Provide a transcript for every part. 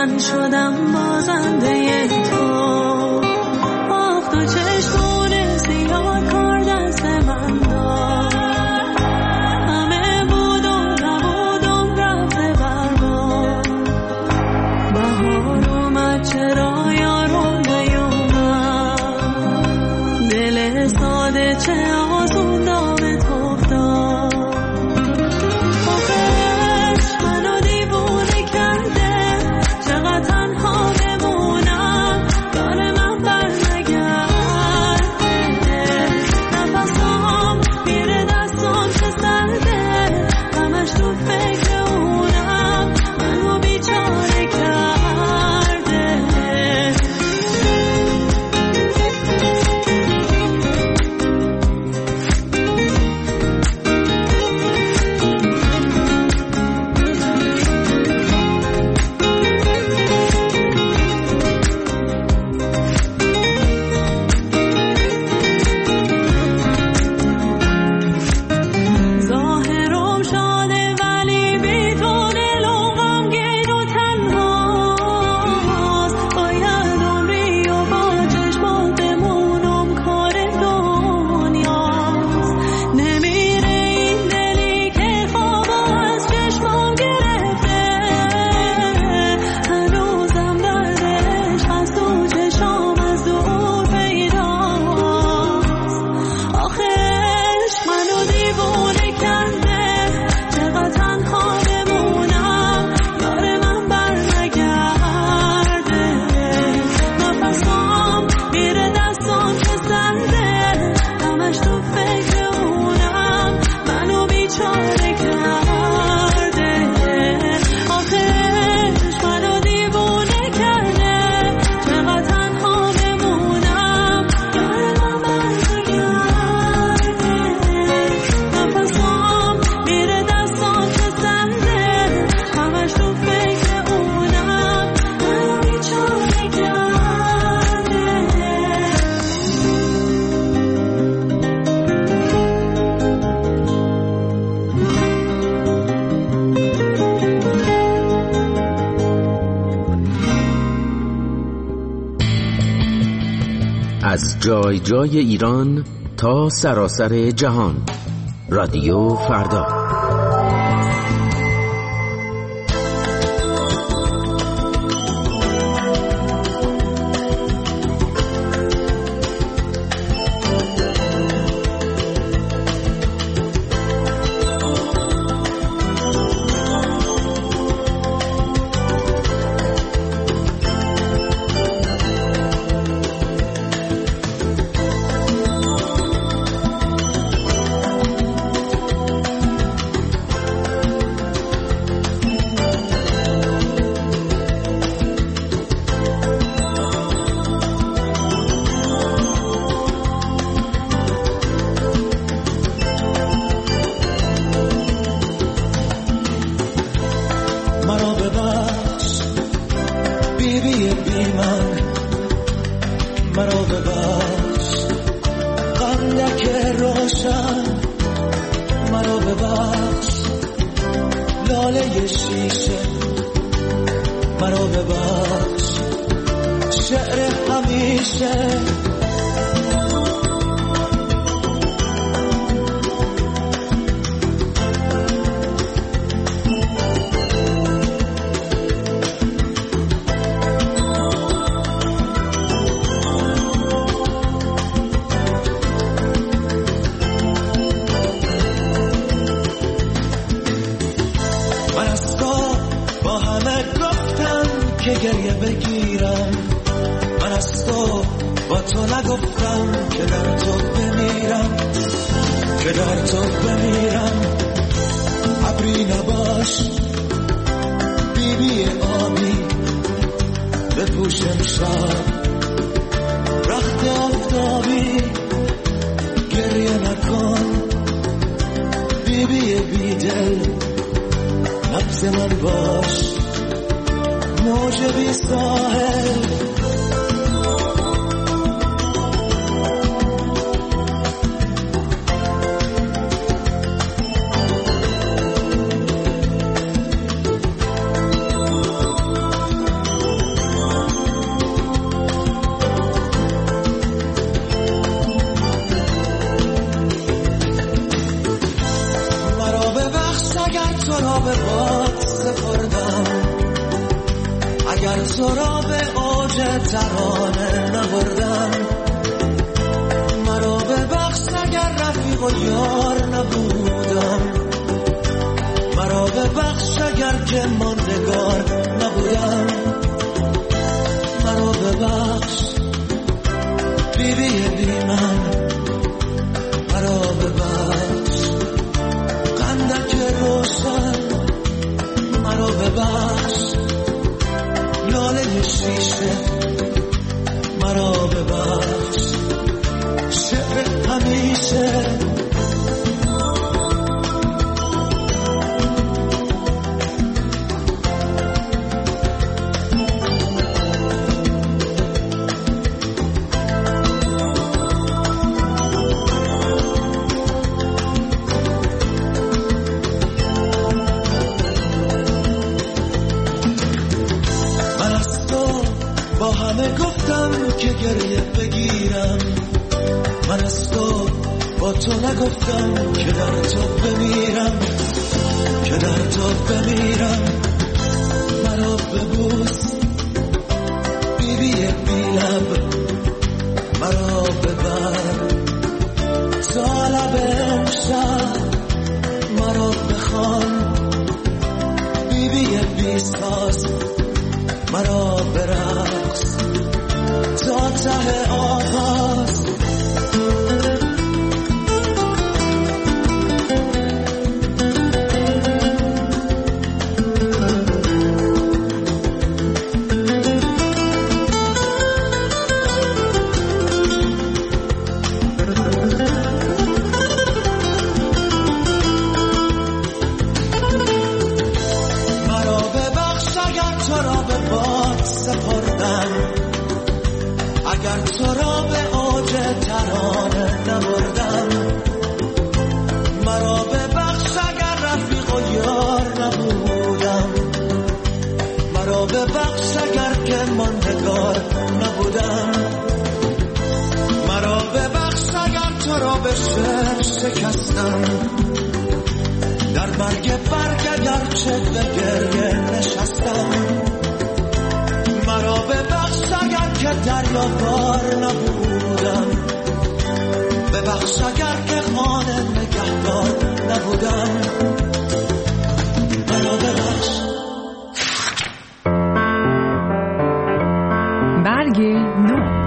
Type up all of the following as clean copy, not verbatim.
من شدم بازنده تو. آخ تو چشمون سیاه کار دست من داد، همه بود و نبودم رفته برباد. بهار اومد چرا یارو نیومد، دل ساده چه آسون دامت افتاد. از جای جای ایران تا سراسر جهان، رادیو فردا. تو را به باد سپردم، اگر تو را به اوج ترانه نبردم، مرا ببخش اگر رفیق و یار نبودم، مرا ببخش اگر که ماندگار نبودم، مرا ببخش بی من، مرا ببخش قندک روشن، مرا ببخش لاله شیشه، مرا ببخش شعر همیشه. که گریه بگیرم، من از تو با تو نگفتم که در تو بمیرم، که در تو بمیرم، مرا ببوس بیبی بی لب، مرا ببر تا لب امشب، مرا بخوان بیبی بی ساز، مرا برقص تا ته آغاز. مرا ببخش اگر تو را به باد سپردم، اگر تو را به اوج ترانه نبردم، مرا ببخش اگر رفیق و یار نبودم، مرا ببخش اگر که ماندگار نبودم، مرا ببخش اگر تو را به شعر شکستم، در برگ اگرچه به گریه نشستم، مرا ببخش اگر که دریابار نبودم، ببخش اگر که خانه نگهدار نبودم، مرا ببخش. برگ نو،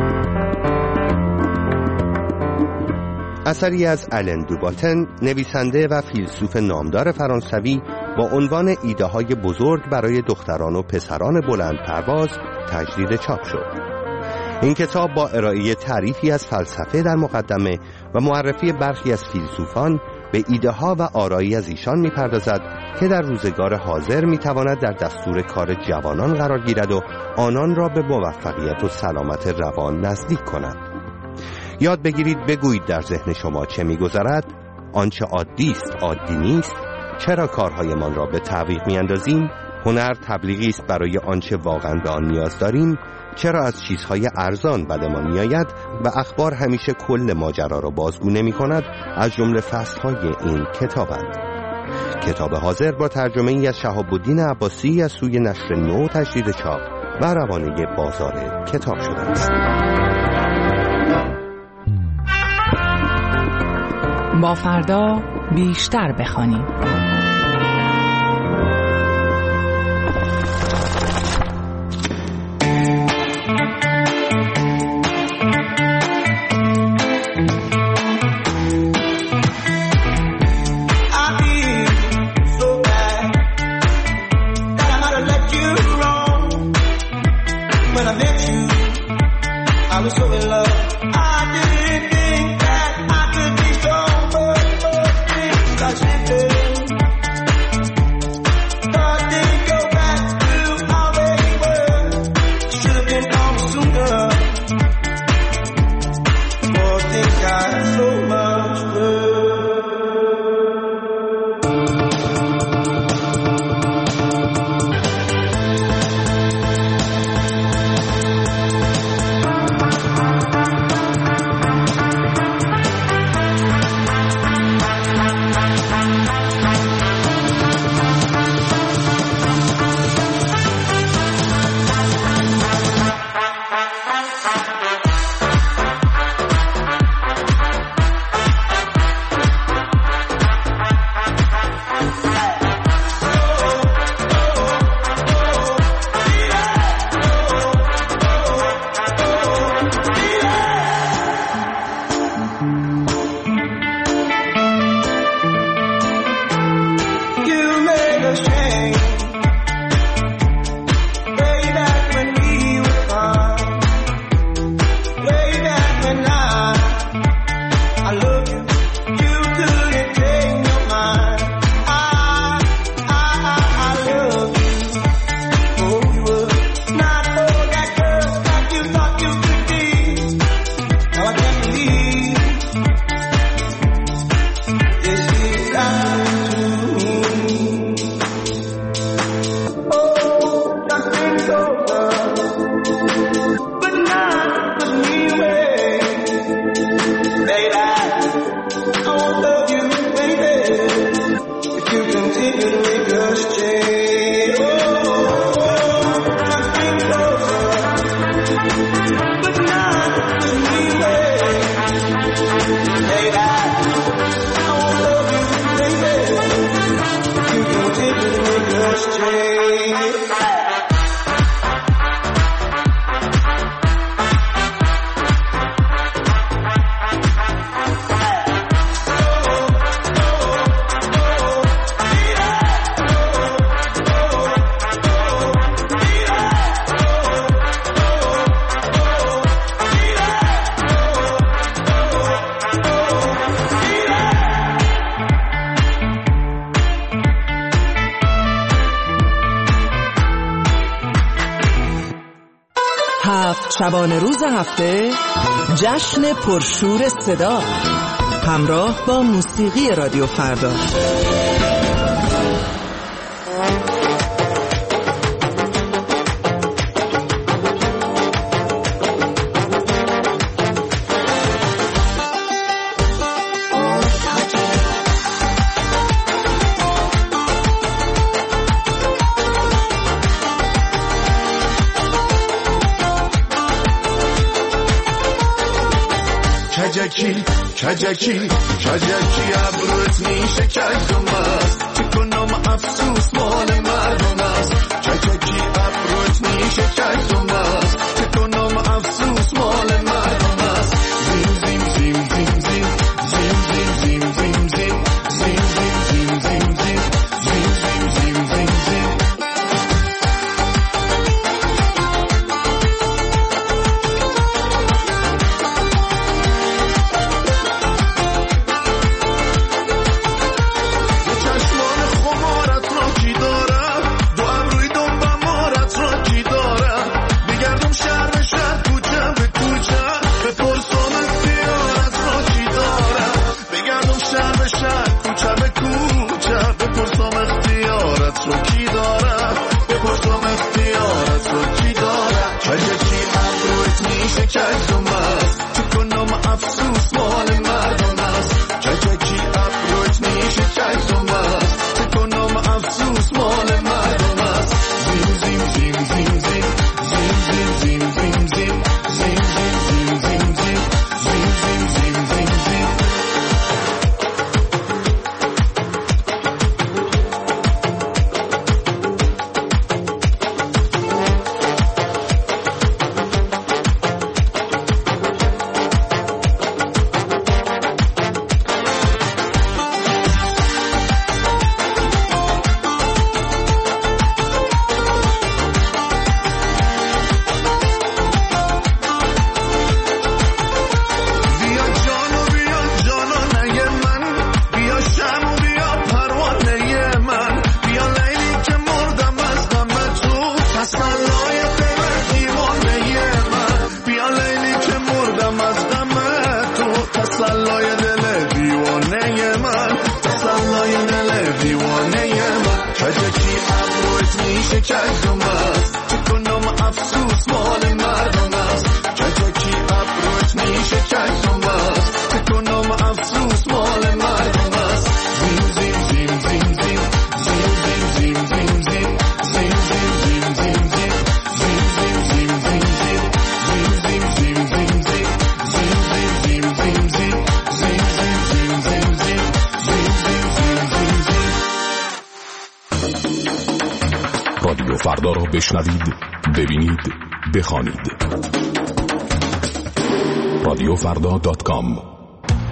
اثری از آلن دو باتن، نویسنده و فیلسوف نامدار فرانسوی، با عنوان ایده های بزرگ برای دختران و پسران بلند پرواز تجدید چاپ شد. این کتاب با ارائه تعریفی از فلسفه در مقدمه و معرفی برخی از فیلسوفان به ایده ها و آرایی از ایشان می‌پردازد که در روزگار حاضر می‌تواند در دستور کار جوانان قرار گیرد و آنان را به موفقیت و سلامت روان نزدیک کند. یاد بگیرید بگویید در ذهن شما چه می‌گذرد، آنچه عادی است عادی نیست، چرا کارهایمان را به تعویق می‌اندازیم، هنر تبلیغی است برای آنچه واقعاً به آن نیاز داریم، چرا از چیزهای ارزان بدمان می‌آید و اخبار همیشه کل ماجرا را بازگو نمی‌کند، از جمله فصل‌های این کتابند. کتاب حاضر با ترجمه‌ای از شهاب الدین عباسی از سوی نشر نو تجدید چاپ و روانه بازار کتاب شده است. با فردا بیشتر بخوانیم. I was so in love. I didn't think that I could be so perfect. Touching شبانه روز هفته جشن پرشور صدا همراه با موسیقی رادیو فردا. کجکی ابروت میشه کجم است چه کنم افسوس مال مردم است کجکی ابروت میشه کجم است چه کنم افسوس مال مردم است زیم زیم زیم زیم زیم زیم زیم زیم زیم زیم زیم زیم زیم زیم زیم زیم زیم زیم زیم رادیو فردا را بشنوید، ببینید، بخوانید. radiofrda.com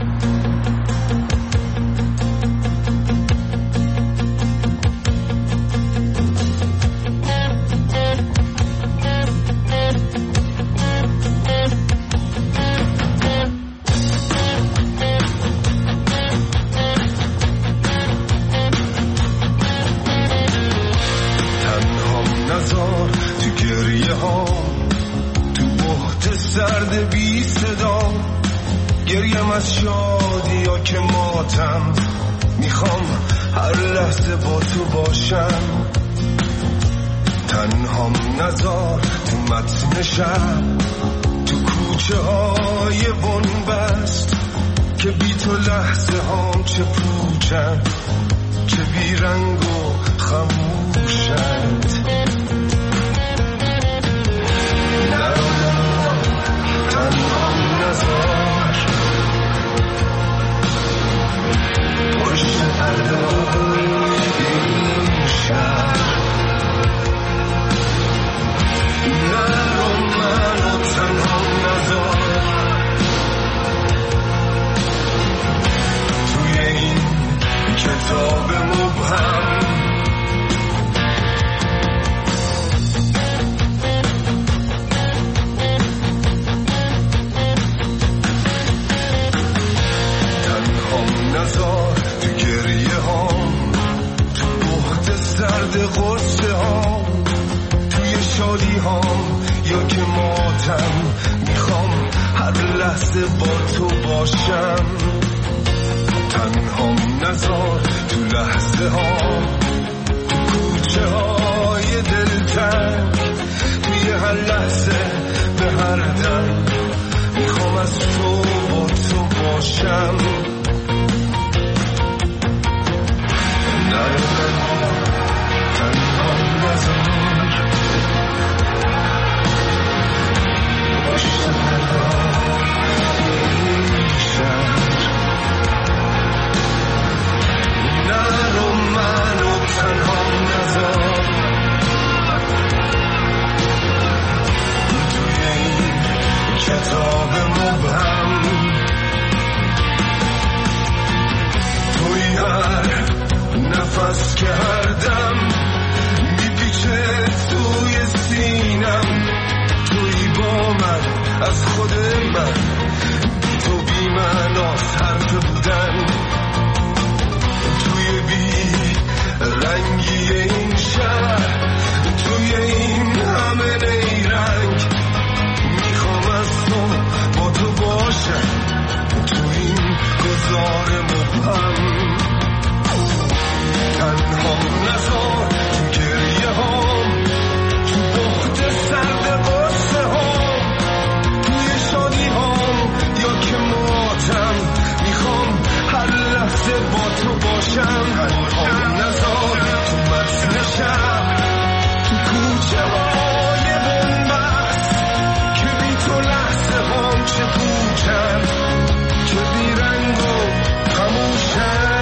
از شادی ها که ماتم میخوام هر لحظه با تو باشم تنهام نذار تو متن شب تو کوچه های بنبست که بی تو لحظه هام چه پوچن چه بیرنگ و خموشند تنهام نذار پشت پرده این شهر سرد قصه ها توی شادی ها یا که ماتم میخوام هر لحظه با تو باشم تنهام نذار تو لحظه ها تو کوچه های دلتنگ توی هر لحظه به هر دم میخوام از تو با تو باشم تنهام نذار کتاب مبهم توی هر نفس که هر دم میپیچه توی سینم توی با من از خود من تو بی معناست حرف بودن توی بی رنگی این شهر توی این همه نیرنگ از تو با تو باشم تو این گذار مبهم تنهام نذار تو گریه هام تو بخت سرد قصه هام توی شادی هام یا که ماتم میخوام هر لحظه با تو باشم تنهام نذار تو متن شب تو کوچه های بنبست چه پوچم چه بیرنگ و خموشم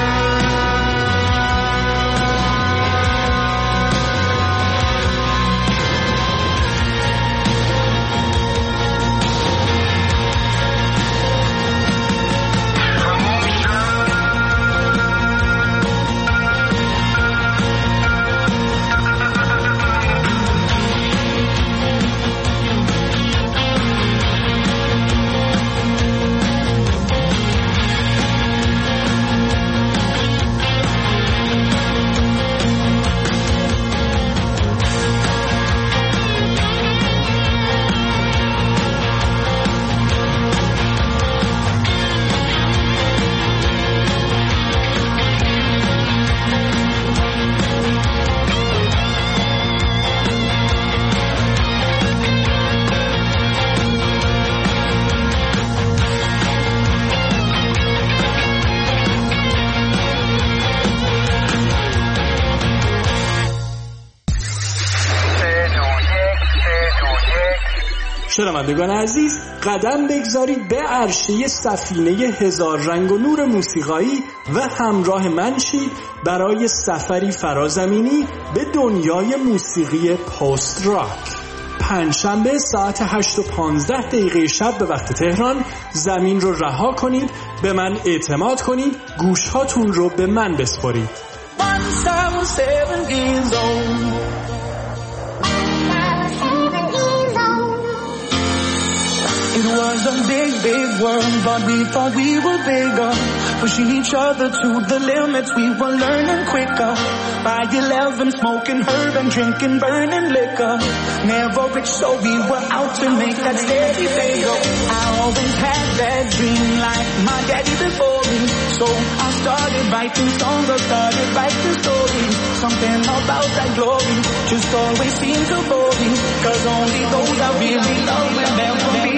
شنوندگان عزیز، قدم بگذارید به عرشه سفینه هزار رنگ و نور موسیقایی و همراه من شید برای سفری فرازمینی به دنیای موسیقی پست راک. پنجشنبه ساعت 8:15 شب به وقت تهران زمین رو رها کنید، به من اعتماد کنید، گوشهاتون رو به من بسپارید. It was a big, big world, but we thought we were bigger. Pushing each other to the limits, we were learning quicker. By 11, smoking herb and drinking burning liquor. Never rich, so we were out to make that steady bigger. I always had that dream like my daddy before me. So I started writing songs, I started writing stories. Something about that glory just always seemed to bore me. Cause only those I really love will never be.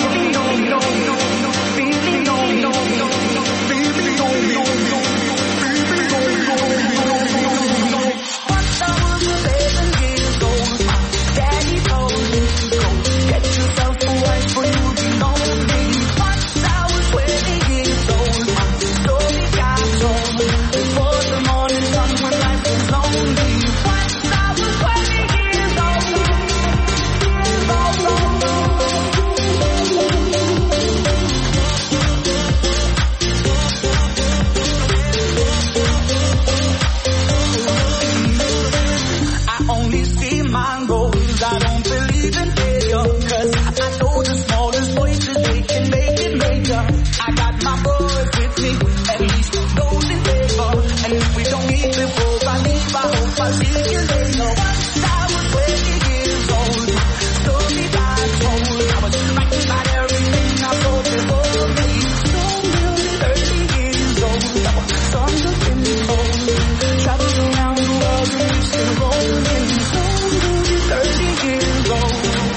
once I was 20 years old. Story I told, I was fighting about everything I saw before me. So nearly 30 years old, our songs have been told. Traveled around the world and still rolling. So nearly 30 years old.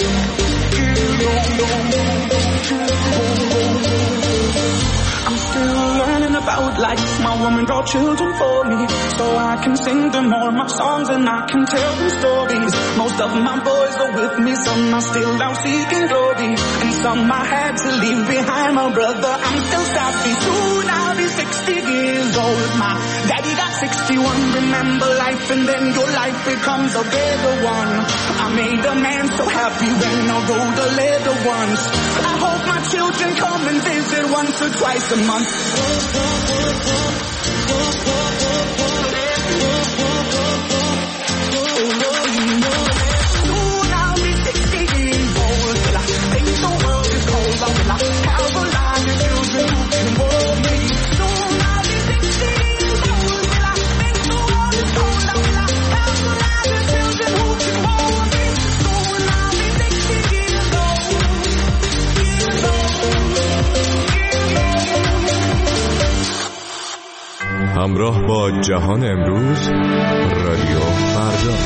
I'm still learning about life. My woman brought children for me, so I can sing them all my songs and I can tell them stories. Most of my boys are with me, some are still out seeking glory, and some I had to leave behind. My brother, I'm still sappy. Soon I'll be 60 years old. My daddy got 61. Remember life and then your life becomes a better one. I made a man so happy when I rode a leather once. I hope my children come and visit once or twice a month. Soon I'll be 60 years old. Till I think the world is cold. Till I have a lot of children who can hold me. Soon I'll be 60 years old. Till I think the world is cold. Till I have a lot of children who can hold me. Soon I'll be 60 years old. همراه با جهان امروز، رادیو فردا.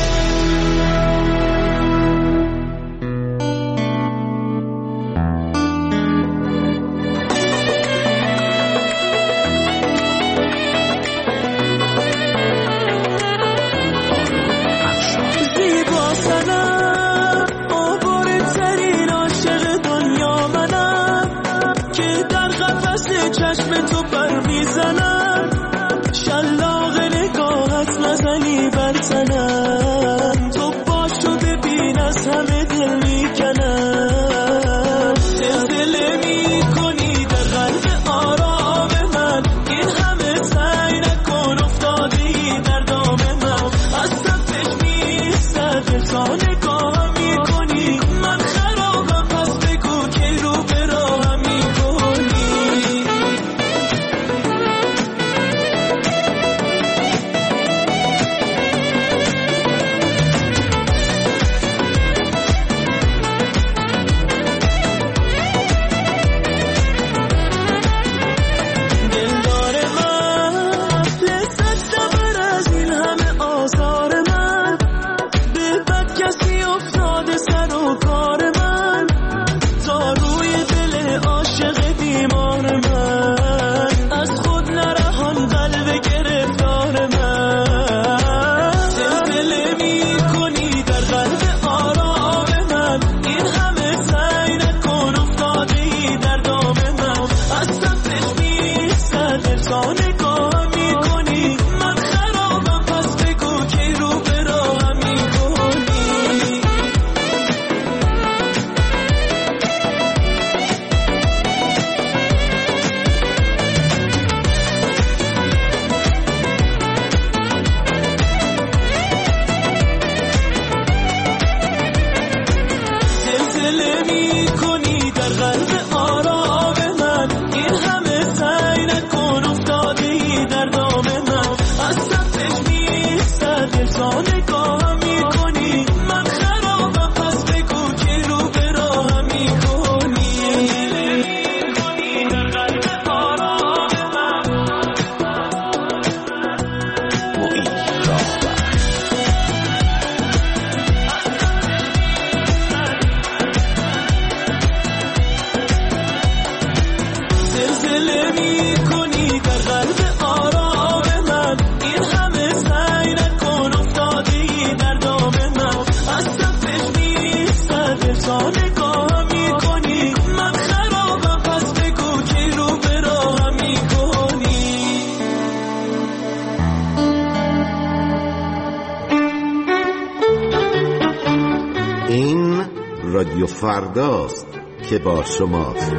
رادیو فرداست که با شماست.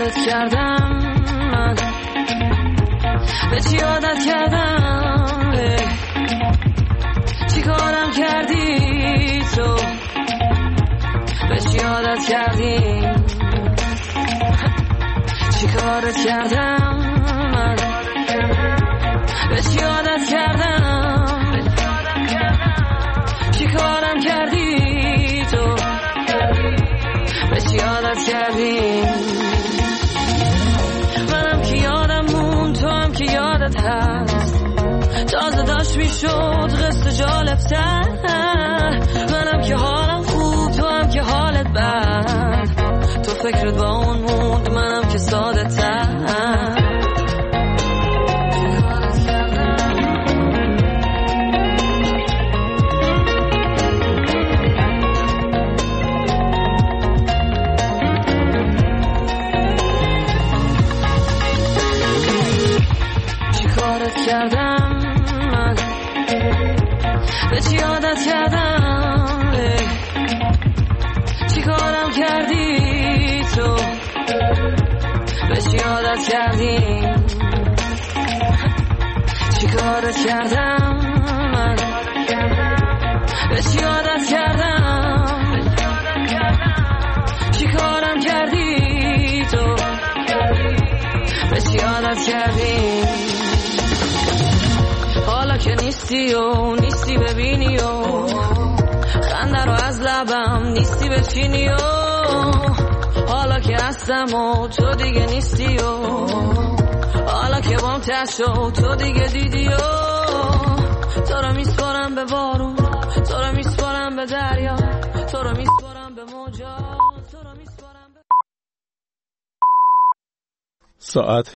کارت کردم من، به چی عادت کردم، چی کارم کردی تو، به چی عادت کردی، چی کارت کردم من، به چی عادت کردم، چی کارم کردی تو، به چی عادت کردی. منم که یادم مون، تو هم که یادت هست، تازه داشت میشد قصه جالب‌تر. منم که حالم خوب، تو هم که حالت بد، تو فکرت با اون موند، منم که ساده تر. کردم من، به چی عادت کردم، چی کارم کردی تو، به چی عادت کردی، چی کارت کردم من، به چی عادت کردم، چی کارم کردی تو، به چی عادت کردی. حالا که نیستی و نیستی ببینی و خنده رو از لبم نیستی بچینی و حالا که هستم و تو دیگه نیستی و حالا که بام تشو تو دیگه دیدی و تو رو میسپارم به بارون، تو رو میسپارم به دریا، تو رو میسپارم به موجا، تو رو میسپارم به... ساعت